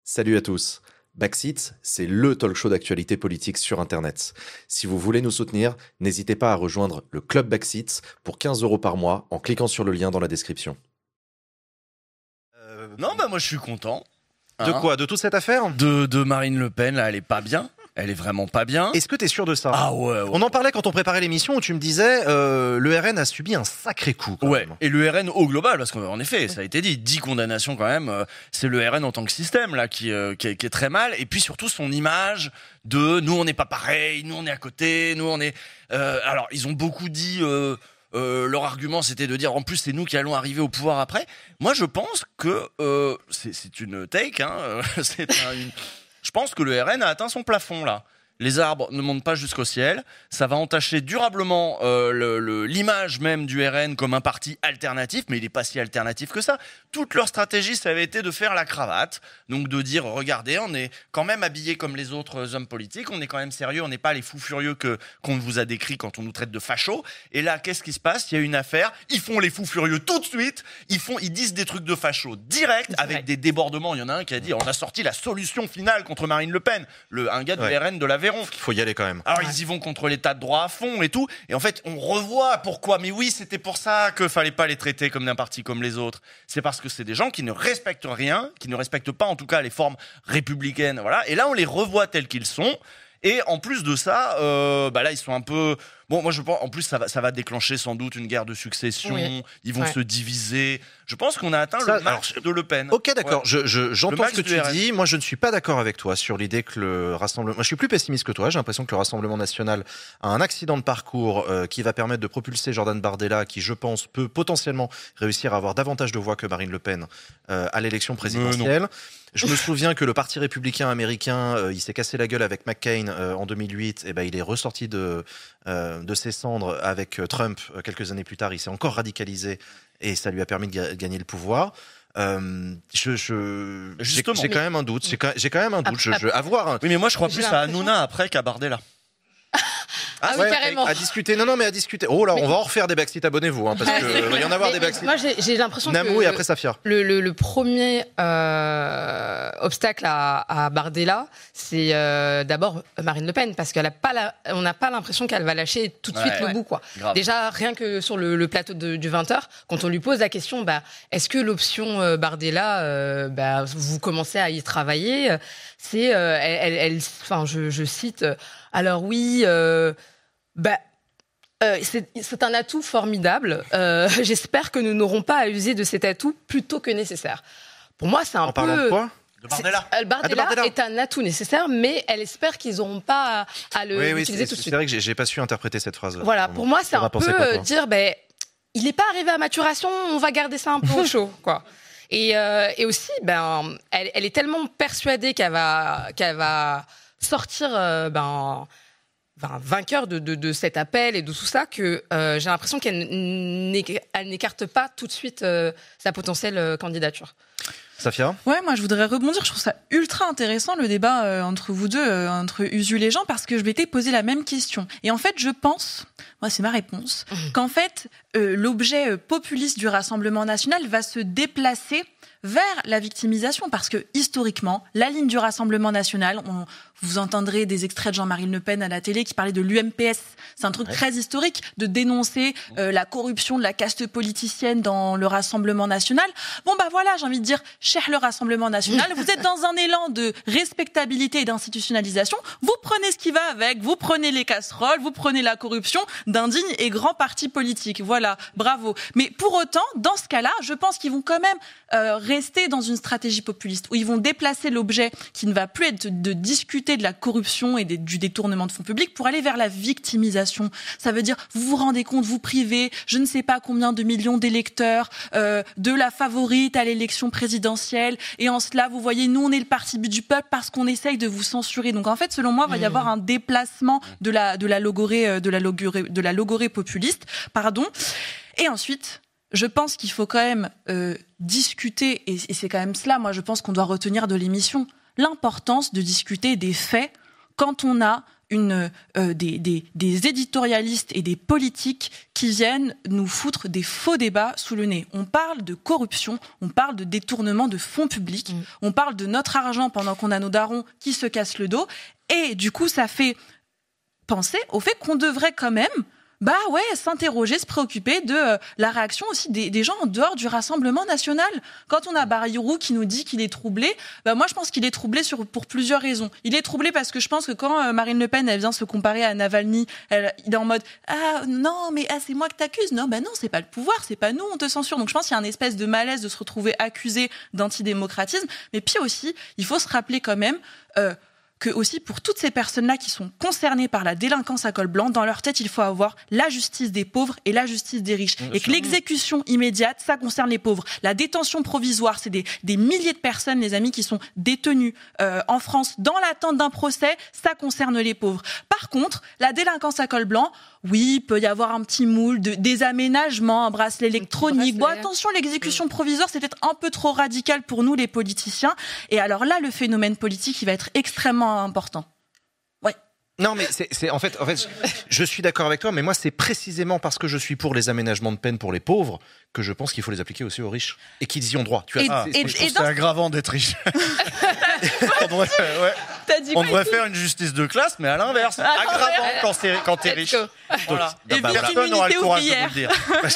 Salut à tous. Backseat, c'est le talk show d'actualité politique sur Internet. Si vous voulez nous soutenir, n'hésitez pas à rejoindre le Club Backseat pour 15 € par mois en cliquant sur le lien dans la description. Non, moi je suis content. De quoi? De toute cette affaire? De Marine Le Pen, là, elle est pas bien. Elle est vraiment pas bien. Est-ce que t'es sûr de ça? Ah ouais. On en parlait quand on préparait l'émission où tu me disais le RN a subi un sacré coup. Ouais, et le RN au global, parce qu'en effet, ça a été dit, 10 condamnations quand même, c'est le RN en tant que système là qui est très mal, et puis surtout son image de nous on n'est pas pareil, nous on est à côté, nous on est... alors ils ont beaucoup dit... leur argument c'était de dire en plus c'est nous qui allons arriver au pouvoir après. Moi je pense que c'est une take, hein, je pense que le RN a atteint son plafond là. Les arbres ne montent pas jusqu'au ciel. Ça va entacher durablement l'image même du RN comme un parti alternatif, mais il n'est pas si alternatif que ça. Toute leur stratégie, ça avait été de faire la cravate. Donc de dire, regardez, on est quand même habillés comme les autres hommes politiques, on est quand même sérieux, on n'est pas les fous furieux qu'on vous a décrits quand on nous traite de fachos. Et là, qu'est-ce qui se passe? Il y a une affaire, ils font les fous furieux tout de suite, ils disent des trucs de fachos direct, avec des débordements. Il y en a un qui a dit, on a sorti la solution finale contre Marine Le Pen, un gars du RN de l'Aveyron. Il faut y aller quand même. Alors ils y vont contre l'état de droit à fond et tout, et en fait on revoit pourquoi. Mais oui, c'était pour ça que fallait pas les traiter comme d'un parti comme les autres. C'est parce que c'est des gens qui ne respectent rien, qui ne respectent pas en tout cas les formes républicaines, voilà. Et là on les revoit tels qu'ils sont. Et en plus de ça, là ils sont un peu... Bon, moi je pense, en plus ça va déclencher sans doute une guerre de succession, ils vont se diviser. Je pense qu'on a atteint le match de Le Pen. Ok, d'accord, j'entends ce que tu dis. Moi je ne suis pas d'accord avec toi sur l'idée que le Rassemblement... Moi je suis plus pessimiste que toi, j'ai l'impression que le Rassemblement National a un accident de parcours qui va permettre de propulser Jordan Bardella, qui je pense peut potentiellement réussir à avoir davantage de voix que Marine Le Pen à l'élection présidentielle. Je me souviens que le Parti républicain américain, il s'est cassé la gueule avec McCain en 2008. Et ben, il est ressorti de ses cendres avec Trump quelques années plus tard. Il s'est encore radicalisé et ça lui a permis de gagner le pouvoir. J'ai quand même un doute. J'ai quand même un doute. Oui, mais moi je crois plus à Hanouna après qu'à Bardella. Ah oui, carrément. À discuter. Non, mais à discuter. Oh là, on va en refaire des Backseat, abonnez-vous, hein, parce que va y en avoir des Backseat. Moi, j'ai l'impression Namou que et après Safia. Le premier obstacle à Bardella, c'est d'abord Marine Le Pen, parce qu'elle a pas on n'a pas l'impression qu'elle va lâcher tout de suite le bout, quoi. Grave. Déjà, rien que sur le plateau du 20h, quand on lui pose la question, est-ce que l'option Bardella, vous commencez à y travailler? C'est, je cite. Alors oui. C'est un atout formidable. J'espère que nous n'aurons pas à user de cet atout plutôt que nécessaire. Pour moi, c'est un peu... Parlant de quoi? De Bardella. Bardella est un atout nécessaire, mais elle espère qu'ils n'auront pas à l'utiliser tout de suite. C'est vrai que j'ai pas su interpréter cette phrase. Voilà, pour moi, c'est un peu dire, il n'est pas arrivé à maturation, on va garder ça un peu au chaud, quoi. Et aussi, elle est tellement persuadée qu'elle va sortir, vainqueur de cet appel et de tout ça, que j'ai l'impression qu'elle n'écarte pas tout de suite sa potentielle candidature. Safia? Ouais, moi je voudrais rebondir. Je trouve ça ultra intéressant le débat entre vous deux, entre Usul et Jean, parce que je m'étais posé la même question. Et en fait, je pense, moi c'est ma réponse, qu'en fait, l'objet populiste du Rassemblement national va se déplacer vers la victimisation, parce que historiquement, la ligne du Rassemblement national, vous entendrez des extraits de Jean-Marie Le Pen à la télé qui parlait de l'UMPS. C'est un truc très historique de dénoncer la corruption de la caste politicienne dans le Rassemblement national. Bon voilà, j'ai envie de dire, cher le Rassemblement national, vous êtes dans un élan de respectabilité et d'institutionnalisation, vous prenez ce qui va avec, vous prenez les casseroles, vous prenez la corruption d'un digne et grand parti politique. Voilà, bravo. Mais pour autant, dans ce cas-là, je pense qu'ils vont quand même rester dans une stratégie populiste où ils vont déplacer l'objet qui ne va plus être de discuter de la corruption et du détournement de fonds publics pour aller vers la victimisation. Ça veut dire, vous vous rendez compte, vous privez je ne sais pas combien de millions d'électeurs de la favorite à l'élection présidentielle, et en cela, vous voyez, nous on est le parti du peuple parce qu'on essaye de vous censurer. Donc en fait, selon moi, il va y avoir un déplacement de la logorée populiste, pardon. Et ensuite, je pense qu'il faut quand même discuter, et c'est quand même cela, moi je pense qu'on doit retenir de l'émission, l'importance de discuter des faits quand on a des éditorialistes et des politiques qui viennent nous foutre des faux débats sous le nez. On parle de corruption, on parle de détournement de fonds publics, on parle de notre argent pendant qu'on a nos darons qui se cassent le dos. Et du coup, ça fait penser au fait qu'on devrait quand même s'interroger, se préoccuper de la réaction aussi des gens en dehors du Rassemblement national. Quand on a Bayrou qui nous dit qu'il est troublé, moi je pense qu'il est troublé pour plusieurs raisons. Il est troublé parce que je pense que quand Marine Le Pen elle vient se comparer à Navalny, il est en mode c'est moi que t'accuses. Non, c'est pas le pouvoir, c'est pas nous, on te censure. Donc je pense qu'il y a une espèce de malaise de se retrouver accusé d'antidémocratisme. Mais puis aussi, il faut se rappeler quand même que aussi pour toutes ces personnes-là qui sont concernées par la délinquance à col blanc, dans leur tête, il faut avoir la justice des pauvres et la justice des riches. Et que l'exécution immédiate, ça concerne les pauvres. La détention provisoire, c'est des milliers de personnes, les amis, qui sont détenues en France dans l'attente d'un procès, ça concerne les pauvres. Par contre, la délinquance à col blanc, oui, il peut y avoir un petit moule, des aménagements, un bracelet électronique. Bon, attention, l'exécution provisoire, c'est peut-être un peu trop radical pour nous, les politiciens. Et alors là, le phénomène politique, il va être extrêmement important. Ouais. Non, mais en fait, je suis d'accord avec toi, mais moi, c'est précisément parce que je suis pour les aménagements de peine pour les pauvres que je pense qu'il faut les appliquer aussi aux riches et qu'ils y ont droit. C'est aggravant d'être riche. On devrait faire une justice de classe, mais à l'inverse, aggravant quand t'es riche. Voilà. Personne n'aura le courage de vous le dire.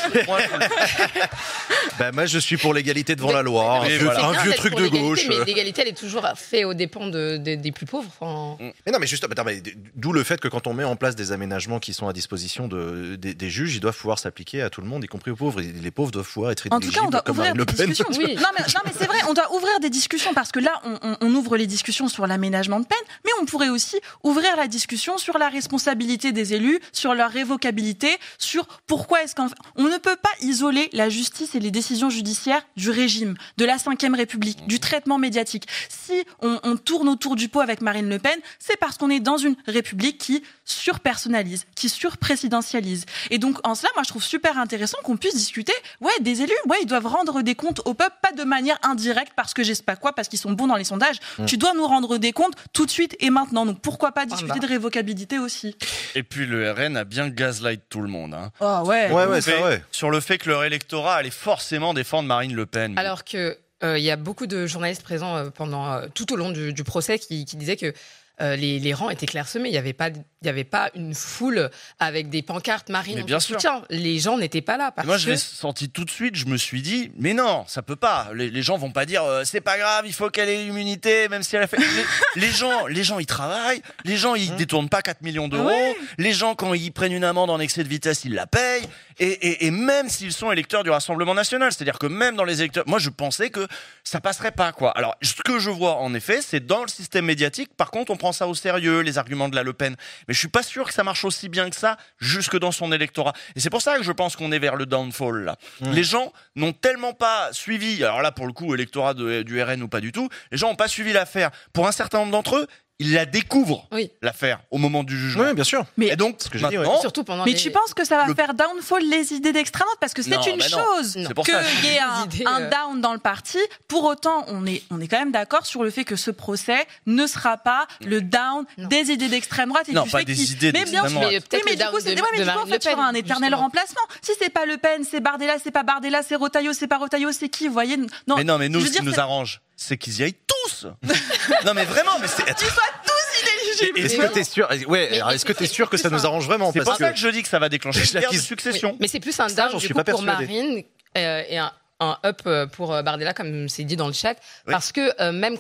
Moi, je suis pour l'égalité devant la loi. Un vieux truc de gauche. Mais l'égalité, elle est toujours faite aux dépens des plus pauvres. Mais non, mais juste, d'où le fait que quand on met en place des aménagements qui sont à disposition des juges, ils doivent pouvoir s'appliquer à tout le monde, y compris aux pauvres. Les pauvres doivent pouvoir être éligibles. En tout cas, on doit ouvrir des discussions. Oui. Non, mais c'est vrai, on doit ouvrir des discussions parce que là, on ouvre les discussions sur l'aménagement de peine, mais on pourrait aussi ouvrir la discussion sur la responsabilité des élus, sur leur révocabilité, sur pourquoi est-ce qu'on ne peut pas isoler la justice et les décisions judiciaires du régime, de la Ve République, du traitement médiatique. Si on tourne autour du pot avec Marine Le Pen, c'est parce qu'on est dans une république qui surpersonnalise, qui surprésidentialise. Et donc, en cela, moi, je trouve super intéressant qu'on puisse discuter, des élus, ils doivent rendre des comptes au peuple, pas de manière indirecte, parce que je sais pas quoi, parce qu'ils sont bons dans les sondages. Tu dois nous rendre des comptes tout de suite et maintenant. Donc, pourquoi pas discuter de révocabilité aussi? Et puis, le RN a bien gaslight tout le monde. C'est vrai. Sur le fait que leur électorat allait forcément défendre Marine Le Pen. Alors que il y a beaucoup de journalistes présents tout au long du procès qui disaient que les rangs étaient clairsemés. Il n'y avait pas une foule avec des pancartes Marine en soutien. Les gens n'étaient pas là. Moi, je l'ai senti tout de suite. Je me suis dit, mais non, ça peut pas. Les gens vont pas dire, c'est pas grave, il faut qu'elle ait l'immunité, même si elle a fait. les gens, ils travaillent. Les gens, ils détournent pas 4 millions d'euros. Ouais. Les gens, quand ils prennent une amende en excès de vitesse, ils la payent. Et même s'ils sont électeurs du Rassemblement national, c'est-à-dire que même dans les électeurs, moi, je pensais que ça passerait pas, quoi. Alors, ce que je vois, en effet, c'est dans le système médiatique. Par contre, on prend ça au sérieux, les arguments de la Le Pen. Mais je suis pas sûr que ça marche aussi bien que ça, jusque dans son électorat. Et c'est pour ça que je pense qu'on est vers le downfall, là. Les gens n'ont tellement pas suivi, alors là, pour le coup, électorat du RN ou pas du tout, les gens n'ont pas suivi l'affaire. Pour un certain nombre d'entre eux, ils la découvrent, l'affaire, au moment du jugement. Oui, bien sûr. Mais et donc, ce que maintenant, surtout pendant tu penses que ça va faire downfall les idées d'extrême droite? Parce que c'est une chose qu'il y ait un down dans le parti. Pour autant, on est quand même d'accord sur le fait que ce procès ne sera pas le down des idées d'extrême droite. Non, pas des idées d'extrême droite. Mais du coup, il y aura un éternel remplacement. Si c'est pas Le Pen, c'est Bardella, c'est pas Bardella, c'est Retailleau, c'est pas Retailleau, c'est qui, vous voyez? Mais nous, ce qui nous arrange, c'est qu'ils y aillent tous. Non, mais vraiment, mais c'est... Qu'ils soient tous inéligibles. Est-ce que t'es sûr? Est-ce que t'es sûr que ça nous arrange vraiment? C'est pour ça que je dis que ça va déclencher une guerre de succession. Mais c'est plus un down du coup pour Marine et un up pour Bardella, comme c'est dit dans le chat, parce que même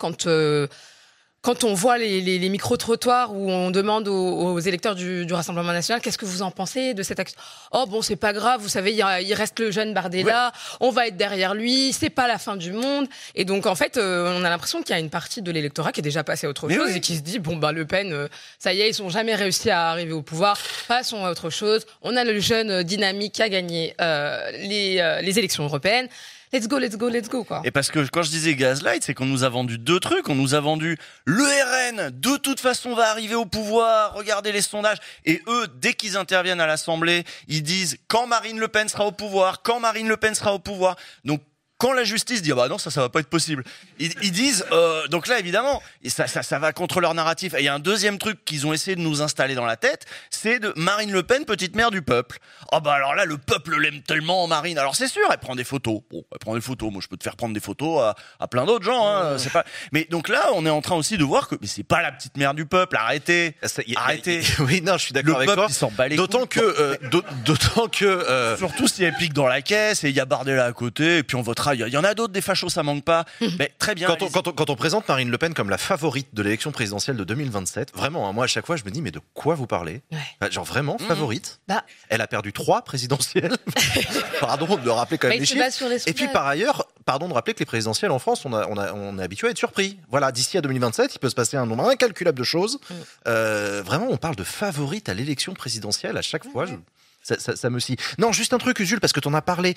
quand on voit les micro-trottoirs où on demande aux électeurs du Rassemblement national, qu'est-ce que vous en pensez de cette action? Oh bon, c'est pas grave, vous savez, il reste le jeune Bardella, on va être derrière lui, c'est pas la fin du monde. Et donc, en fait, on a l'impression qu'il y a une partie de l'électorat qui est déjà passée à autre chose et qui se dit, Le Pen, ça y est, ils ont jamais réussi à arriver au pouvoir, passons à autre chose. On a le jeune dynamique qui a gagné les élections européennes. Let's go, quoi. Et parce que quand je disais gaslight, c'est qu'on nous a vendu deux trucs. On nous a vendu le RN, de toute façon, va arriver au pouvoir. Regardez les sondages. Et eux, dès qu'ils interviennent à l'Assemblée, ils disent quand Marine Le Pen sera au pouvoir, quand Marine Le Pen sera au pouvoir. Donc, Quand la justice dit, ah bah non, ça va pas être possible. Ils disent, donc là, évidemment, ça va contre leur narratif. Et il y a un deuxième truc qu'ils ont essayé de nous installer dans la tête, c'est de Marine Le Pen, petite mère du peuple. Ah bah alors là, le peuple l'aime tellement, Marine. Alors c'est sûr, elle prend des photos. Bon, elle prend des photos. Moi, je peux te faire prendre des photos à plein d'autres gens, hein. C'est pas. Mais donc là, on est en train aussi de voir que, mais c'est pas la petite mère du peuple. Arrêtez. Arrêtez. Oui, non, je suis d'accord avec toi. Le peuple, il s'en bat les couilles. D'autant que surtout si elle pique dans la caisse et il y a Bardella à côté et puis on votera. Il y en a d'autres des fachos, ça manque pas. Mais très bien. Quand on présente Marine Le Pen comme la favorite de l'élection présidentielle de 2027, vraiment, hein, moi à chaque fois je me dis mais de quoi vous parlez ? Genre vraiment favorite. Elle a perdu 3 présidentielles. Pardon de rappeler quand même les chiffres. Et puis par ailleurs, pardon de rappeler que les présidentielles en France, on est habitué à être surpris. Voilà, d'ici à 2027, il peut se passer un nombre incalculable de choses. Vraiment, on parle de favorite à l'élection présidentielle à chaque fois. Ça me scie. Non, juste un truc, Usul, parce que t'en as parlé.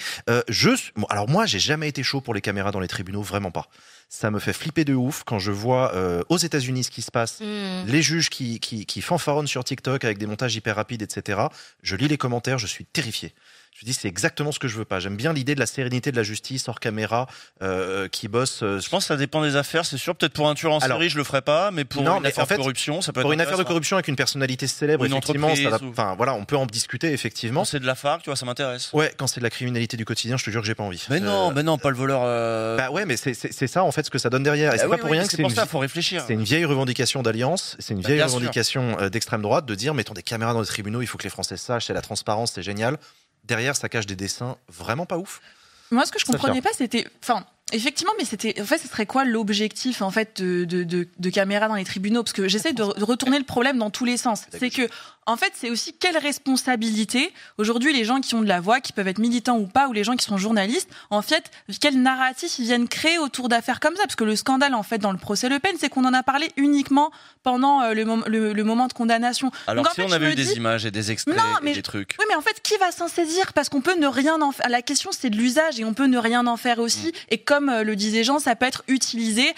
Alors moi, j'ai jamais été chaud pour les caméras dans les tribunaux, vraiment pas. Ça me fait flipper de ouf quand je vois aux États-Unis ce qui se passe, les juges qui fanfaronnent sur TikTok avec des montages hyper rapides, etc. Je lis les commentaires, je suis terrifié. Je dis c'est exactement ce que je veux pas. J'aime bien l'idée de la sérénité de la justice hors caméra qui bosse. Je pense que ça dépend des affaires, c'est sûr. Peut-être pour un tueur en série, je le ferais pas, mais pour une affaire de corruption, ça peut être pour une affaire de corruption avec une personnalité célèbre, effectivement, enfin voilà, on peut en discuter effectivement. Quand c'est de la FARC, tu vois, ça m'intéresse. Ouais, quand c'est de la criminalité du quotidien, je te jure que j'ai pas envie. Mais non, pas le voleur. Bah ouais, mais c'est ça en fait ce que ça donne derrière. Et c'est pas pour rien que c'est pour ça, faut réfléchir. C'est une vieille revendication d'alliance, c'est une vieille revendication d'extrême droite de dire mettons des caméras dans les tribunaux, il faut que les Français sachent, c'est la transparence, c'est génial. Derrière, ça cache des dessins vraiment pas ouf. Moi, ce que je comprenais pas, c'était, effectivement, mais c'était, en fait, ce serait quoi l'objectif, en fait, de caméras dans les tribunaux? Parce que j'essaie de retourner le problème dans tous les sens. C'est que, en fait, c'est aussi quelle responsabilité, aujourd'hui, les gens qui ont de la voix, qui peuvent être militants ou pas, ou les gens qui sont journalistes, en fait, quel narratif ils viennent créer autour d'affaires comme ça? Parce que le scandale, en fait, dans le procès Le Pen, c'est qu'on en a parlé uniquement pendant le moment de condamnation. Alors, donc, si on avait eu des images et des extraits et des trucs. Oui, mais en fait, qui va s'en saisir? Parce qu'on peut ne rien en faire. La question, c'est de l'usage et on peut ne rien en faire aussi. Et comme le disait Jean, ça peut être utilisé.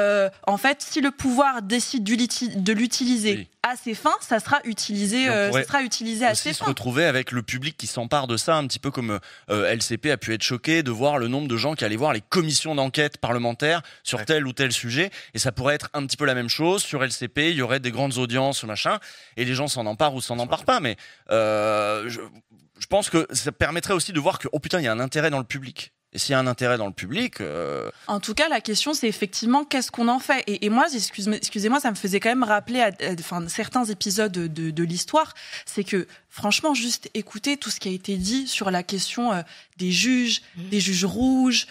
En fait, si le pouvoir décide de l'utiliser à ses fins, ça sera utilisé à ses fins. Se retrouver avec le public qui s'empare de ça, un petit peu comme LCP a pu être choqué de voir le nombre de gens qui allaient voir les commissions d'enquête parlementaires sur tel ou tel sujet, et ça pourrait être un petit peu la même chose sur LCP. Il y aurait des grandes audiences, machin, et les gens s'en emparent ou s'en emparent pas, mais je pense que ça permettrait aussi de voir que oh putain, il y a un intérêt dans le public. Et s'il y a un intérêt dans le public... En tout cas, la question, c'est effectivement qu'est-ce qu'on en fait. Et moi, excusez-moi, ça me faisait quand même rappeler certains épisodes de l'histoire. C'est que, franchement, juste écouter tout ce qui a été dit sur la question des juges rouges,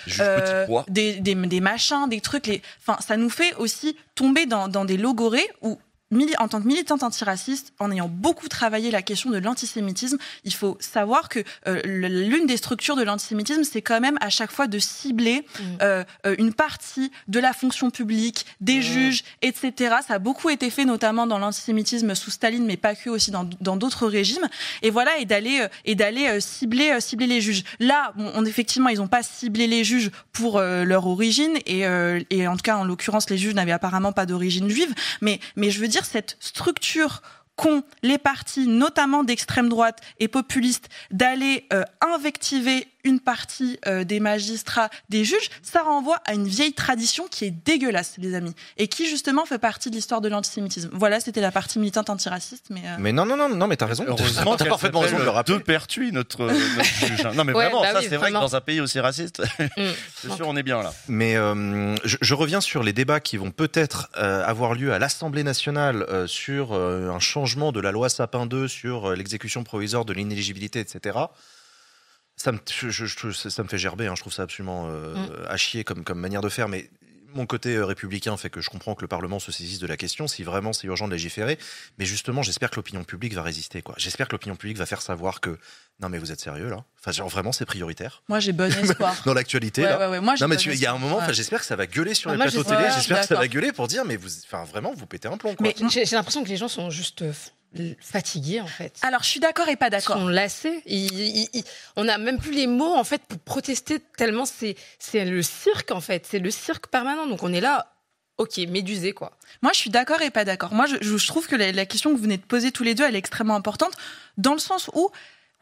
des machins, des trucs. Ça nous fait aussi tomber dans des logorées où... En tant que militante antiraciste, en ayant beaucoup travaillé la question de l'antisémitisme, il faut savoir que l'une des structures de l'antisémitisme, c'est quand même à chaque fois de cibler une partie de la fonction publique, des juges, etc. Ça a beaucoup été fait, notamment dans l'antisémitisme sous Staline, mais pas que, aussi dans d'autres régimes. Et voilà, et d'aller cibler les juges. Là, effectivement, ils n'ont pas ciblé les juges pour leur origine, et en tout cas, en l'occurrence, les juges n'avaient apparemment pas d'origine juive. Mais je veux dire, cette structure qu'ont les partis, notamment d'extrême droite et populistes, d'aller invectiver une partie des magistrats, des juges, ça renvoie à une vieille tradition qui est dégueulasse, les amis, et qui justement fait partie de l'histoire de l'antisémitisme. Voilà, c'était la partie militante antiraciste, mais non, mais t'as raison. Heureusement, t'as parfaitement raison de le rappeler. De Pertuis, notre juge. Non, mais vraiment, c'est vrai que dans un pays aussi raciste, c'est sûr, on est bien là. Mais je reviens sur les débats qui vont peut-être avoir lieu à l'Assemblée nationale sur un changement de la loi Sapin 2 sur l'exécution provisoire de l'inéligibilité, etc. Ça me fait gerber, hein. Je trouve ça absolument à chier comme manière de faire, mais mon côté républicain fait que je comprends que le Parlement se saisisse de la question, si vraiment c'est urgent de légiférer, mais justement j'espère que l'opinion publique va résister, quoi. J'espère que l'opinion publique va faire savoir que non mais vous êtes sérieux là, enfin genre vraiment c'est prioritaire. Moi j'ai bon espoir. Dans l'actualité là. Ouais, moi, non mais il y a un moment, j'espère que ça va gueuler sur les plateaux télé, j'espère que ça va gueuler pour dire mais vraiment vous pétez un plomb, quoi. Mais j'ai l'impression que les gens sont juste fatigués en fait. Alors je suis d'accord et pas d'accord. Ils sont lassés. On n'a même plus les mots en fait pour protester tellement c'est le cirque en fait. C'est le cirque permanent. Donc on est là, ok, médusé quoi. Moi je suis d'accord et pas d'accord. Moi je trouve que la question que vous venez de poser tous les deux, elle est extrêmement importante dans le sens où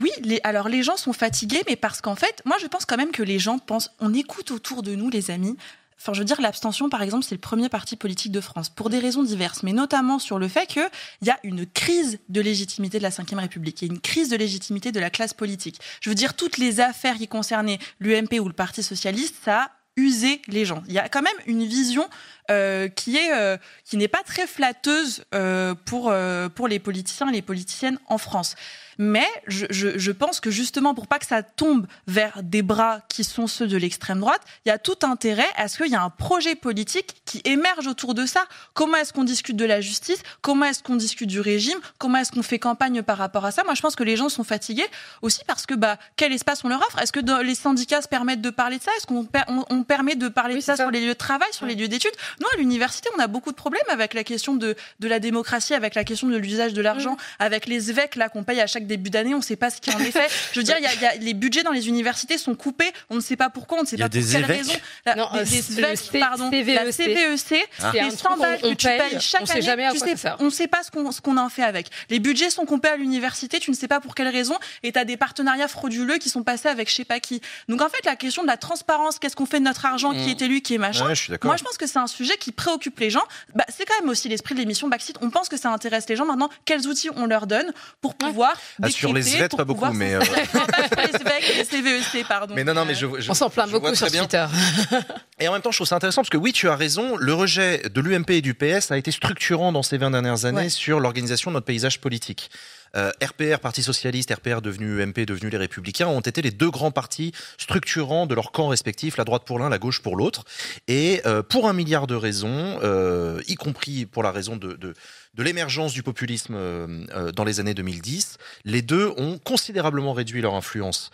Oui, alors les gens sont fatigués, mais parce qu'en fait, moi je pense quand même que les gens pensent, on écoute autour de nous les amis. Enfin, je veux dire, l'abstention, par exemple, c'est le premier parti politique de France, pour des raisons diverses, mais notamment sur le fait qu'il y a une crise de légitimité de la Ve République, il y a une crise de légitimité de la classe politique. Je veux dire, toutes les affaires qui concernaient l'UMP ou le Parti socialiste, ça a usé les gens. Il y a quand même une vision qui n'est pas très flatteuse pour les politiciens et les politiciennes en France. Mais je pense que justement, pour pas que ça tombe vers des bras qui sont ceux de l'extrême droite, il y a tout intérêt à ce qu'il y ait un projet politique qui émerge autour de ça. Comment est-ce qu'on discute de la justice ? Comment est-ce qu'on discute du régime ? Comment est-ce qu'on fait campagne par rapport à ça ? Moi, je pense que les gens sont fatigués aussi parce que quel espace on leur offre ? Est-ce que les syndicats se permettent de parler de ça ? Est-ce qu'on permet de parler de ça sur les lieux de travail, sur les lieux d'études ? Nous, à l'université, on a beaucoup de problèmes avec la question de la démocratie, avec la question de l'usage de l'argent, avec les évêques là qu'on paye à chaque début d'année, on ne sait pas ce qui en est fait. Je veux dire, les budgets dans les universités sont coupés, on ne sait pas pourquoi, on ne sait pas pour quelle raison. Des évêques, pardon. La CVEC, c'est 100 balles que tu payes chaque année. On ne sait pas ce qu'on en fait avec. Les budgets sont comptés à l'université, tu ne sais pas pour quelle raison, et tu as des partenariats frauduleux qui sont passés avec je ne sais pas qui. Donc en fait, la question de la transparence, qu'est-ce qu'on fait de notre argent, qui est élu, qui est machin, moi je pense que c'est un sujet qui préoccupe les gens. C'est quand même aussi l'esprit de l'émission Backseat. On pense que ça intéresse les gens. Maintenant, quels outils on leur donne pour pouvoir sur les SVET, pas beaucoup, mais... Non, pas sur les SVET, les CVEC, pardon. Mais non, mais on s'en plaint beaucoup sur Twitter. Et en même temps, je trouve ça intéressant parce que oui, tu as raison, le rejet de l'UMP et du PS a été structurant dans ces 20 dernières années sur l'organisation de notre paysage politique. RPR, Parti Socialiste, RPR devenu UMP, devenu les Républicains, ont été les deux grands partis structurants de leur camp respectif, la droite pour l'un, la gauche pour l'autre. Et pour un milliard de raisons, y compris pour la raison de l'émergence du populisme dans les années 2010, les deux ont considérablement réduit leur influence.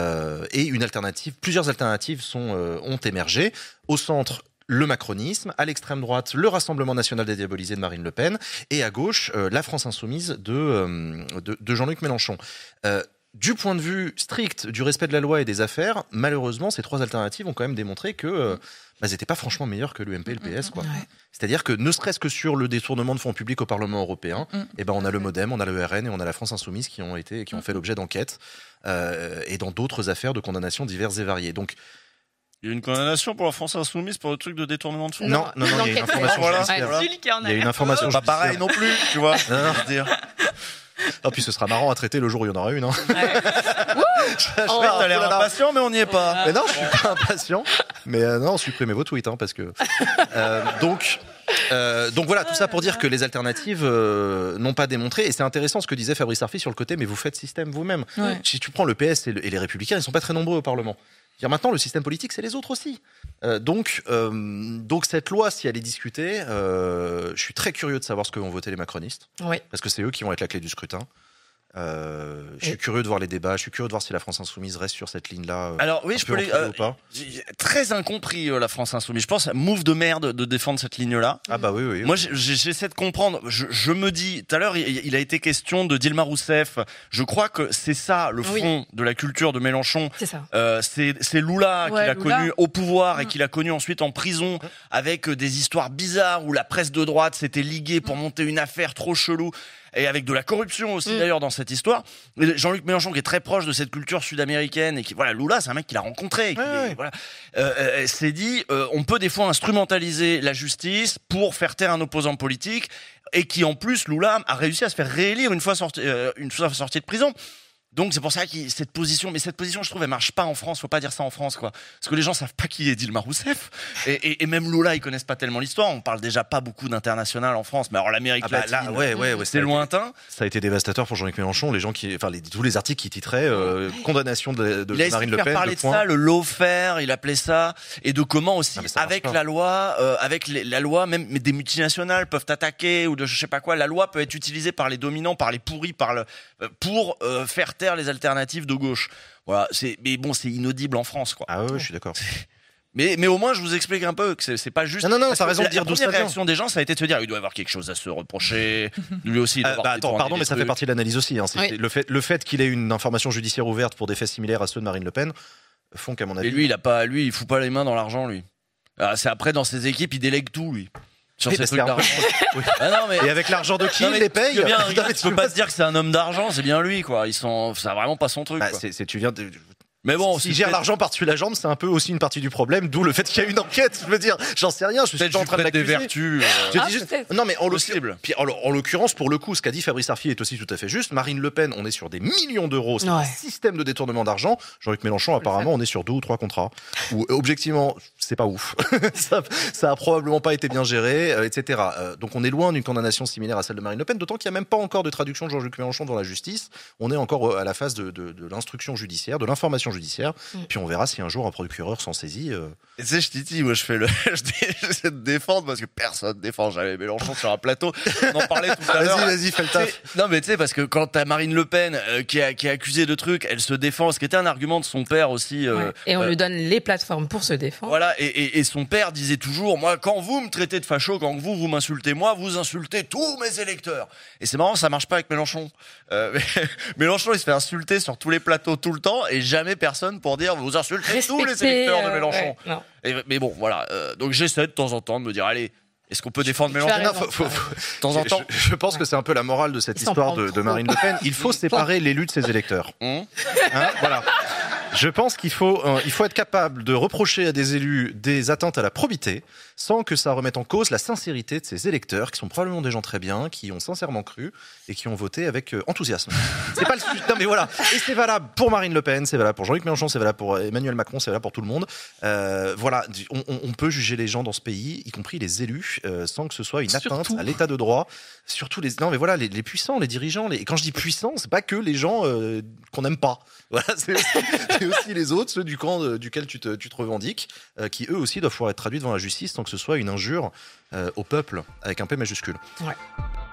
Et plusieurs alternatives ont émergé. Au centre, le macronisme, à l'extrême droite, le Rassemblement national dédiabolisé de Marine Le Pen, et à gauche, la France insoumise de Jean-Luc Mélenchon. Du point de vue strict du respect de la loi et des affaires, malheureusement, ces trois alternatives ont quand même démontré que elles n'étaient pas franchement meilleures que l'UMP et le PS, quoi. C'est-à-dire que ne serait-ce que sur le détournement de fonds publics au Parlement européen, on a le MoDem, on a le RN et on a la France insoumise qui ont fait l'objet d'enquêtes et dans d'autres affaires de condamnations diverses et variées. Donc, il y a une condamnation pour la France insoumise pour le truc de détournement de fonds. Non, il y a une information. Il y a une information. Pas pareil non plus, tu vois. Non, puis ce sera marrant à traiter le jour où il y en aura une. Hein. T'as l'air impatient, mais on n'y est pas. Mais non, je suis pas impatient. Mais non, supprimez vos tweets, parce que. Donc voilà, tout ça pour dire que les alternatives n'ont pas démontré. Et c'est intéressant ce que disait Fabrice Arfi sur le côté, mais vous faites système vous-même. Ouais. Si tu prends le PS et les Républicains, ils sont pas très nombreux au Parlement. Maintenant, le système politique, c'est les autres aussi. Donc cette loi, si elle est discutée, je suis très curieux de savoir ce que vont voter les macronistes. Oui. Parce que c'est eux qui vont être la clé du scrutin. Je suis curieux de voir les débats. Je suis curieux de voir si la France insoumise reste sur cette ligne-là. Alors oui, je peux ou pas. Très incompris la France insoumise. Je pense move de merde de défendre cette ligne-là. Ah bah oui. Moi, j'essaie de comprendre. Je me dis, tout à l'heure, il a été question de Dilma Rousseff. Je crois que c'est ça le fond de la culture de Mélenchon. C'est ça. C'est Lula qu'il a connu au pouvoir et qu'il a connu ensuite en prison avec des histoires bizarres où la presse de droite s'était liguée pour monter une affaire trop chelou. Et avec de la corruption aussi d'ailleurs dans cette histoire. Et Jean-Luc Mélenchon qui est très proche de cette culture sud-américaine et qui Lula c'est un mec qu'il a rencontré. S'est dit on peut des fois instrumentaliser la justice pour faire taire un opposant politique et qui en plus Lula a réussi à se faire réélire une fois sorti de prison. Donc c'est pour ça que cette position, je trouve elle marche pas en France. Faut pas dire ça en France, quoi, parce que les gens savent pas qui est Dilma Rousseff et même Lula ils connaissent pas tellement l'histoire. On parle déjà pas beaucoup d'international en France, mais alors l'Amérique latine, c'est lointain. Ça a été dévastateur pour Jean-Luc Mélenchon. Les gens tous les articles qui titraient condamnation de Marine Le Pen. Il a parler de ça, le lawfare, il appelait ça, et de comment aussi avec la loi, la loi même des multinationales peuvent attaquer ou de je sais pas quoi. La loi peut être utilisée par les dominants, par les pourris, pour faire taire les alternatives de gauche. Voilà, c'est inaudible en France, quoi. Ah ouais, je suis d'accord. Mais au moins je vous explique un peu que c'est pas juste. Non, t'as raison de dire d'où ça vient. La réaction des gens, ça a été de se dire il doit avoir quelque chose à se reprocher. Lui aussi. Pardon, mais ça fait partie de l'analyse aussi. Hein. Le fait qu'il ait une information judiciaire ouverte pour des faits similaires à ceux de Marine Le Pen font qu'à mon avis. Et lui, il fout pas les mains dans l'argent, lui. C'est après dans ses équipes, il délègue tout, lui. sur Oui, ces bah, trucs d'argent. Oui. Ah non, mais... Et avec l'argent de qui Non, il mais les paye? tu veux bien, un Non, gars, mais tu peux pas se dire que c'est un homme d'argent, c'est bien lui, quoi. C'est vraiment pas son truc. Bah, Quoi. tu viens de... Mais bon, s'il gère l'argent par-dessus la jambe, c'est un peu aussi une partie du problème, d'où le fait qu'il y a une enquête. Je veux dire, j'en sais rien, je suis pas en train de des l'accuser. vertus. Je dis juste... Non, mais possible. Puis en l'occurrence, pour le coup, ce qu'a dit Fabrice Arfi est aussi tout à fait juste. Marine Le Pen, on est sur des millions d'euros, c'est un système de détournement d'argent. Jean-Luc Mélenchon, apparemment, on est sur 2 ou 3 contrats. Où, objectivement, c'est pas ouf. ça a probablement pas été bien géré, etc. Donc on est loin d'une condamnation similaire à celle de Marine Le Pen, d'autant qu'il n'y a même pas encore de traduction de Jean-Luc Mélenchon dans la justice. On est encore à la phase de l'instruction judiciaire, de l'information judiciaire. Puis on verra si un jour un procureur s'en saisit. Et tu sais, je t'ai dit, moi j'essaie de défendre parce que personne défend jamais Mélenchon sur un plateau. On en parlait tout à l'heure. Vas-y, fais le taf. Non, mais tu sais, parce que quand t'as Marine Le Pen qui est accusée de trucs, elle se défend, ce qui était un argument de son père aussi. Et on lui donne les plateformes pour se défendre. Voilà, et son père disait toujours, moi, quand vous me traitez de facho, quand vous m'insultez, moi, vous insultez tous mes électeurs. Et c'est marrant, ça marche pas avec Mélenchon. Mélenchon, il se fait insulter sur tous les plateaux tout le temps, et jamais personne pour dire, vous insultez tous les électeurs de Mélenchon. Mais bon, voilà. Donc j'essaie de temps en temps de me dire, allez, est-ce qu'on peut défendre Mélenchon? Non, de temps en temps. Je pense que c'est un peu la morale de cette histoire de Marine Le Pen. Il faut séparer l'élu de ses électeurs. Voilà. Je pense qu'il faut être capable de reprocher à des élus des atteintes à la probité sans que ça remette en cause la sincérité de ces électeurs qui sont probablement des gens très bien, qui ont sincèrement cru et qui ont voté avec enthousiasme. C'est pas le sujet. Non mais voilà. Et c'est valable pour Marine Le Pen, c'est valable pour Jean-Luc Mélenchon, c'est valable pour Emmanuel Macron, c'est valable pour tout le monde. Voilà. On peut juger les gens dans ce pays, y compris les élus, sans que ce soit une atteinte à l'état de droit. Surtout non mais voilà, les puissants, les dirigeants. Et quand je dis puissants, c'est pas que les gens qu'on n'aime pas. Voilà, c'est aussi les autres, ceux du camp duquel tu te revendiques, qui eux aussi doivent pouvoir être traduits devant la justice sans que ce soit une injure au peuple avec un P majuscule. Ouais.